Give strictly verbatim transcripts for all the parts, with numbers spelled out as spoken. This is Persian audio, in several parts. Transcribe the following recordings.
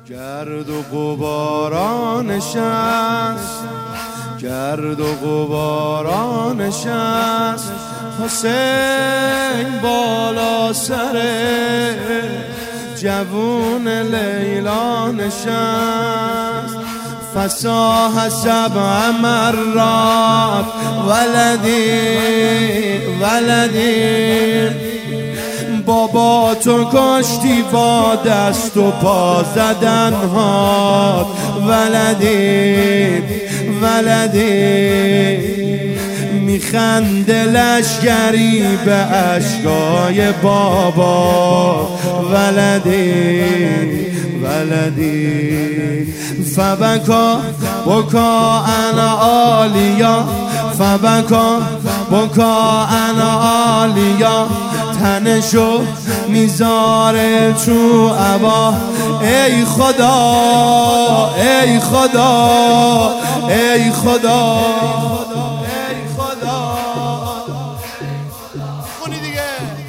گرد و غبارا نشست، گرد و غبارا نشست، حسین بالا سر جوون لیلا نشست. فصاح سبع مرات ولدی ولدی، بابا تو کشتی با دست و پا زدن هات ولدی ولدی. میخنده لشگری به اشکای بابا ولدی ولدی. فبکا بکا انا عالیا، فبکا بکا انا عالیا، تنشو میذاره تو عبا. ای خدا ای خدا ای خدا ای خدا. خونی دیگه.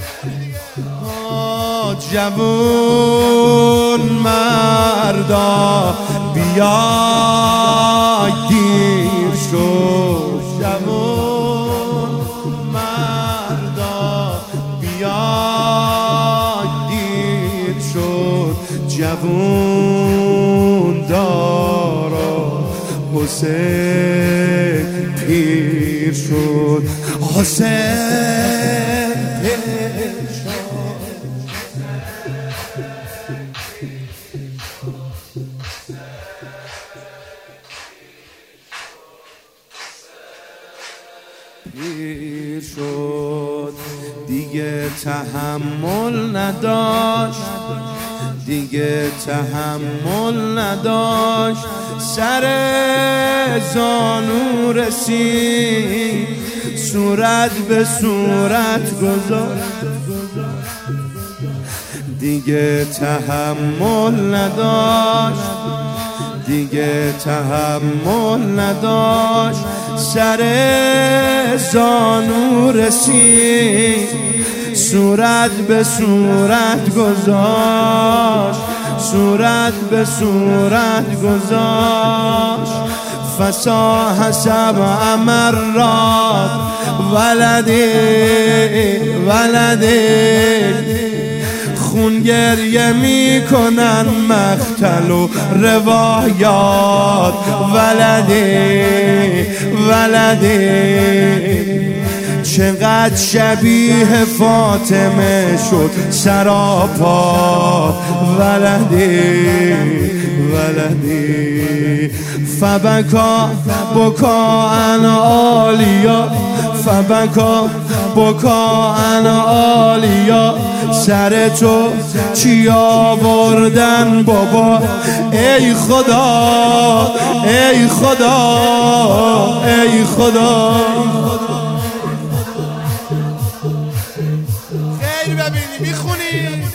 جوون مردا بیای دیر شد، جوون مردا بیای دیر شد. جوون دارا حسین پیر شد، حسین پیر شد. پیر شد دیگه تحمل نداشت، دیگه تحمل نداشت. سر زانو رسید، صورت به صورت گذاشت. دیگه تحمل نداشت، دیگه تحمل نداشت. سر زانو رسید، صورت به صورت گذاشت، صورت به صورت گذاشت. فصاح سبع مرات ولدی ولدی. خون گریه میکنن مقتل و روایات ولدی ولدی. چقدر شبیه فاطمه شد سراپا ولدی ولدی. فبکا بکا انا عالیا، فبکا بکا انا عالیا. سر تو چی آوردن بابا؟ ای خدا ای خدا ای خدا. خیر ببینی میخونی.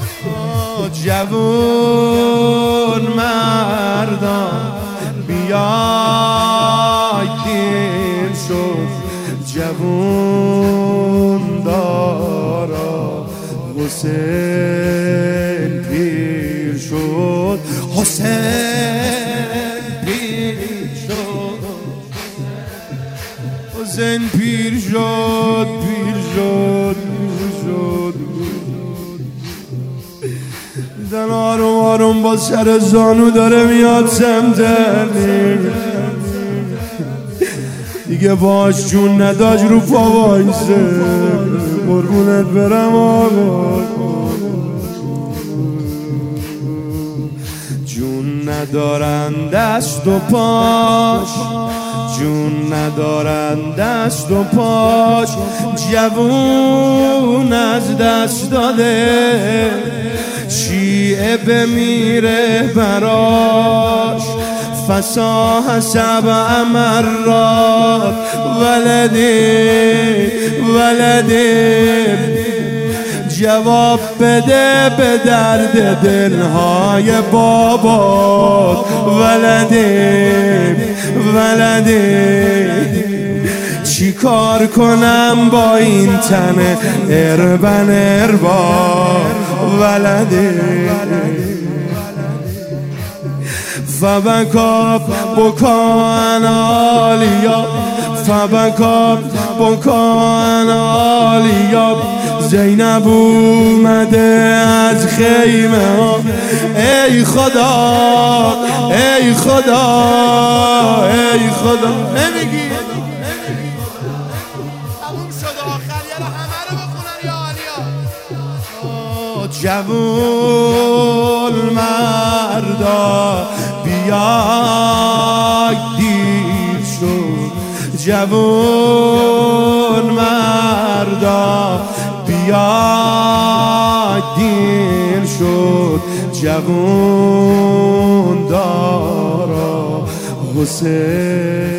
جوون مردان بیای دیر شد، جوون دارا حسین پیر شد، حسین پیر شد، حسین پیر شد پیر شد پیر شد. زن آروم آروم با سر زانو داره میاد سمت علی. دیگه باش جون نداج رو پا وایسه، قربونت برم آقا. جون ندارن دست و پاش، جون ندارن دست و پاش. جوون از دست داده، شیعه بمیره براش. فصاح سبع مرات ولدی ولدی. جواب بده به درد دلهای بابات ولدی ولدی. چی کار کنم با این تن اربن اربا ولدی. فبکا بکان عالیا فبکا بکان عالیا زینب اومده از خیمه ها ای خدا ای خدا ای خدا نمیگی تموم شد آخر یه رو همه رو بخونن یا عالیا جوون مردا بیای دیر شد جوون مردا بیای دیر شد جوون دارا حسین